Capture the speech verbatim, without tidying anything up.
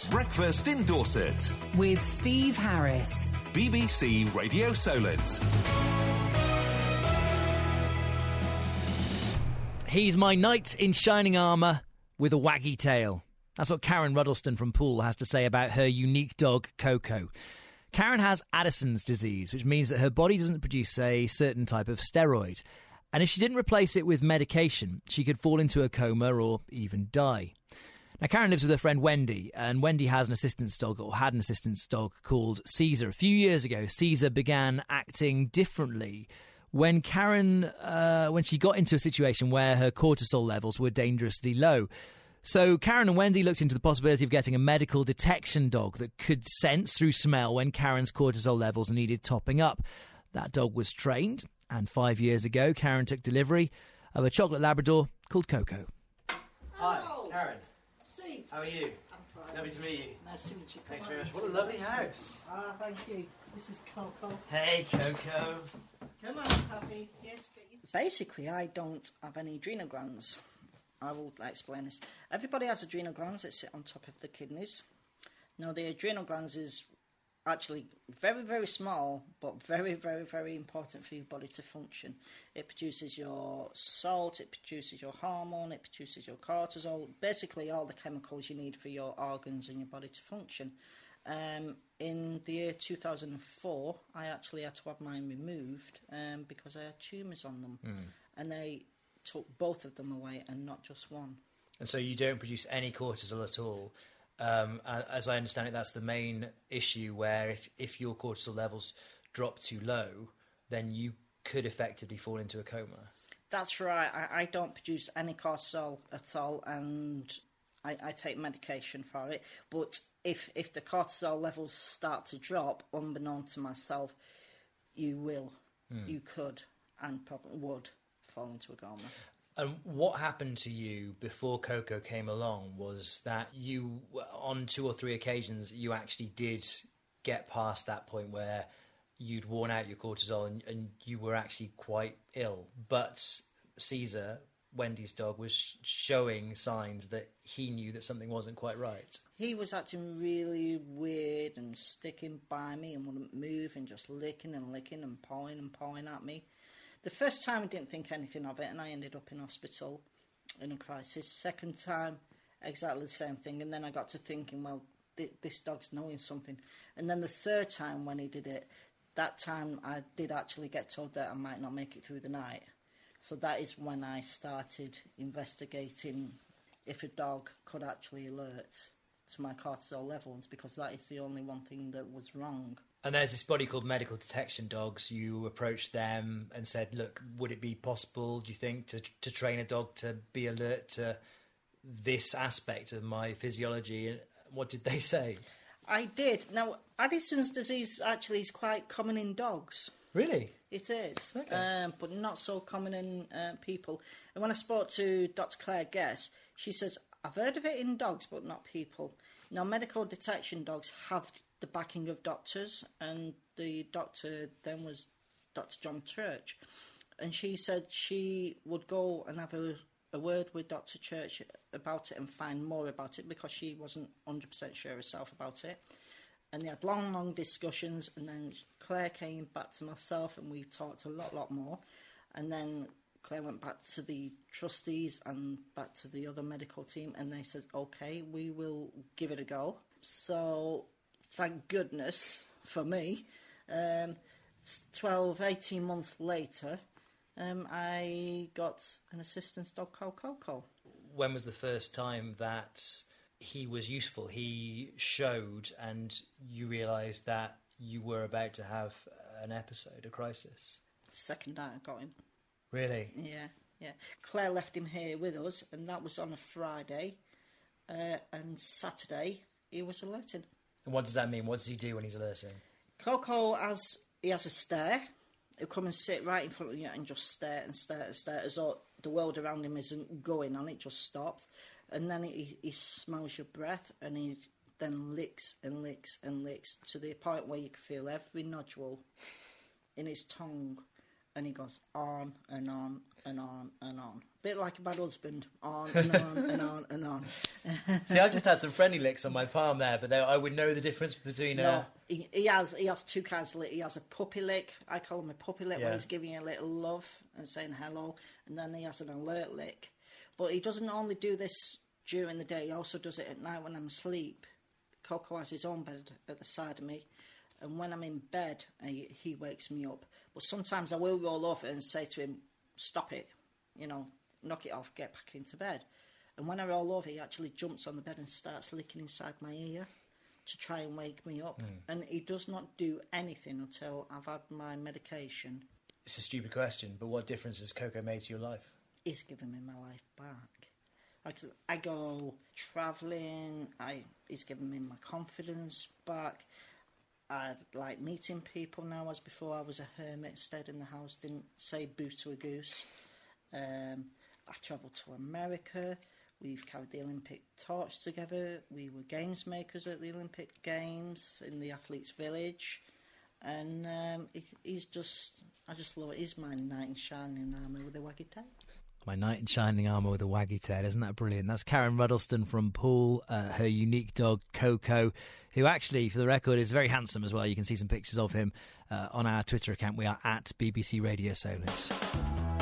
Breakfast in Dorset with Steve Harris. B B C Radio Solent. He's my knight in shining armour with a waggy tail. That's what Karen Ruddleston from Poole has to say about her unique dog, Coco. Karen has Addison's disease, which means that her body doesn't produce a certain type of steroid. And if she didn't replace it with medication, she could fall into a coma or even die. Now, Karen lives with her friend Wendy, and Wendy has an assistance dog, or had an assistance dog, called Caesar. A few years ago, Caesar began acting differently when Karen, uh, when she got into a situation where her cortisol levels were dangerously low. So Karen and Wendy looked into the possibility of getting a medical detection dog that could sense through smell when Karen's cortisol levels needed topping up. That dog was trained, and five years ago, Karen took delivery of a chocolate Labrador called Coco. Hi, Karen. Steve. How are you? I'm fine. Lovely to meet you. Nice to meet you. Thanks very much. What a lovely house. Ah, thank you. This is Coco. Hey, Coco. Come on, puppy. Yes, get you. Basically, I don't have any adrenal glands. I will explain this. Everybody has adrenal glands that sit on top of the kidneys. Now, the adrenal glands is actually very, very small, but very, very, very important for your body to function. It produces your salt, it produces your hormone, it produces your cortisol, basically all the chemicals you need for your organs and your body to function. Um, in the year two thousand four, I actually had to have mine removed um, because I had tumours on them. Mm. And they took both of them away and not just one. And so you don't produce any cortisol at all. Um, as I understand it, that's the main issue, where if, if your cortisol levels drop too low, then you could effectively fall into a coma. That's right. I, I don't produce any cortisol at all, and I, I take medication for it. But if if the cortisol levels start to drop, unbeknown to myself, you will, mm. you could, and probably would fall into a coma. And what happened to you before Coco came along was that you, on two or three occasions, you actually did get past that point where you'd worn out your cortisol and, and you were actually quite ill. But Caesar, Wendy's dog, was showing signs that he knew that something wasn't quite right. He was acting really weird and sticking by me and wouldn't move and just licking and licking and pawing and pawing at me. The first time I didn't think anything of it and I ended up in hospital in a crisis. Second time, exactly the same thing. And then I got to thinking, well, th- this dog's knowing something. And then the third time when he did it, that time I did actually get told that I might not make it through the night. So that is when I started investigating if a dog could actually alert to my cortisol levels, because that is the only one thing that was wrong. And there's this body called Medical Detection Dogs. You approached them and said, look, would it be possible, do you think, to to train a dog to be alert to this aspect of my physiology? And what did they say? I did. Now, Addison's disease actually is quite common in dogs. Really? It is, okay. um, but not so common in uh, people. And when I spoke to Doctor Claire Guess, she says, I've heard of it in dogs, but not people. Now, medical detection dogs have the backing of doctors, and the doctor then was Doctor John Church, and she said she would go and have a, a word with Doctor Church about it and find more about it, because she wasn't one hundred percent sure herself about it. And they had long, long discussions, and then Claire came back to myself and we talked a lot, lot more. And then Claire went back to the trustees and back to the other medical team, and they said, OK, we will give it a go. So thank goodness for me, um, twelve, eighteen months later, um, I got an assistance dog called Coco. When was the first time that he was useful? He showed and you realised that you were about to have an episode, a crisis? The second night I got him. Really? Yeah, yeah. Claire left him here with us, and that was on a Friday, uh, and Saturday he was alerted. And what does that mean? What does he do when he's alerting? Coco has he has a stare. He'll come and sit right in front of you and just stare and stare and stare as though the world around him isn't going on, it just stops. And then he, he smells your breath, and he then licks and licks and licks to the point where you can feel every nodule in his tongue. And he goes on and on and on and on bit like a bad husband, on and on and on and on. See, I've just had some friendly licks on my palm there, but I would know the difference between. No, Uh... he, he has he has two kinds of lick. He has a puppy lick. I call him a puppy lick, Yeah. where he's giving you a little love and saying hello, and then he has an alert lick. But he doesn't only do this during the day; he also does it at night when I'm asleep. Coco has his own bed at the side of me, and when I'm in bed, he, he wakes me up. But sometimes I will roll over and say to him, "Stop it," you know. Knock it off, get back into bed. And when I roll over, he actually jumps on the bed and starts licking inside my ear to try and wake me up. Mm. And he does not do anything until I've had my medication. It's a stupid question, but what difference has Coco made to your life? He's given me my life back. Like, I go travelling, I he's given me my confidence back. I like meeting people now, as before I was a hermit, stayed in the house, didn't say boo to a goose. Um... I travelled to America. We've carried the Olympic torch together. We were games makers at the Olympic Games in the Athletes' Village. And um, he, he's just, I just love it. He's my knight in shining armour with a waggy tail. My knight in shining armour with a waggy tail. Isn't that brilliant? That's Karen Ruddleston from Poole, uh, her unique dog, Coco, who actually, for the record, is very handsome as well. You can see some pictures of him uh, on our Twitter account. We are at B B C Radio Solents.